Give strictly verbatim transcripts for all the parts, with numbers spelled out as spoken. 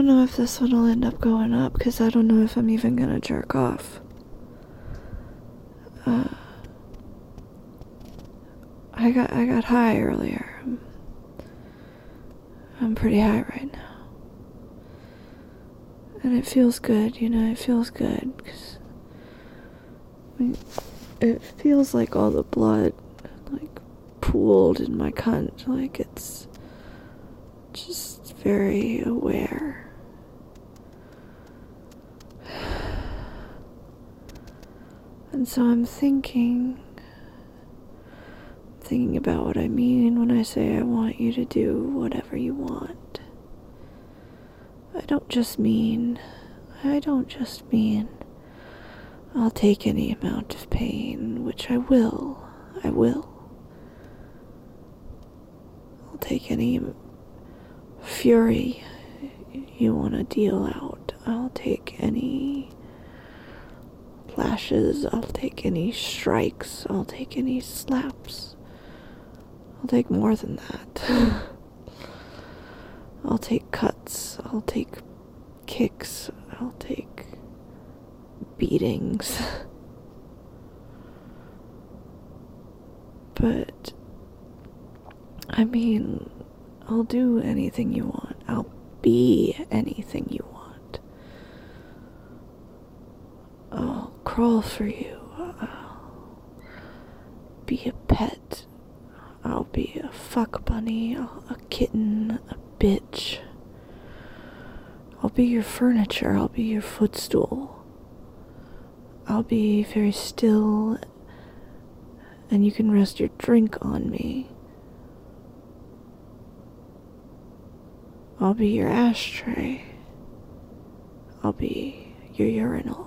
know if this one will end up going up, because I don't know if I'm even gonna jerk off. Uh, I got I got high earlier. I'm, I'm pretty high right now. And it feels good, you know, it feels good, because I mean, it feels like all the blood, like, pooled in my cunt, like it's just very aware. And so I'm thinking, thinking about what I mean when I say I want you to do whatever you want. I don't just mean, I don't just mean I'll take any amount of pain, which I will, I will. I'll take any fury you want to deal out. I'll take any lashes, I'll take any strikes, I'll take any slaps. I'll take more than that. I'll take cuts, I'll take kicks, I'll take beatings. But, I mean, I'll do anything you want. I'll be anything you want. I'll crawl for you. I'll be a pet. I'll be a fuck bunny, a kitten, a bitch. I'll be your furniture. I'll be your footstool. I'll be very still, and you can rest your drink on me. I'll be your ashtray. I'll be your urinal.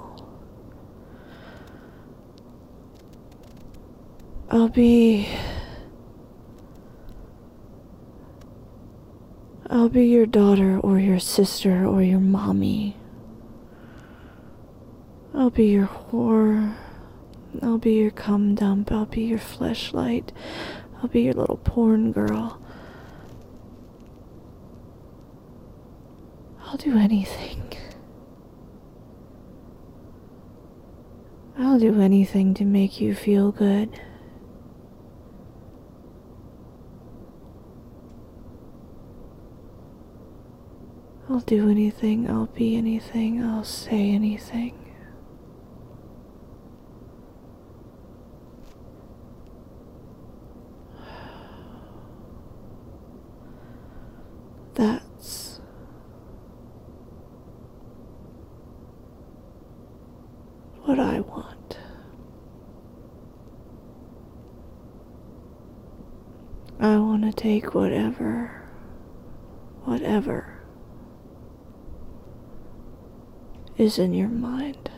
I'll be... I'll be your daughter or your sister or your mommy. I'll be your whore. I'll be your cum dump. I'll be your fleshlight. I'll be your little porn girl. I'll do anything. I'll do anything to make you feel good. I'll do anything, I'll be anything, I'll say anything. That's what I want. I want to take whatever, whatever is in your mind.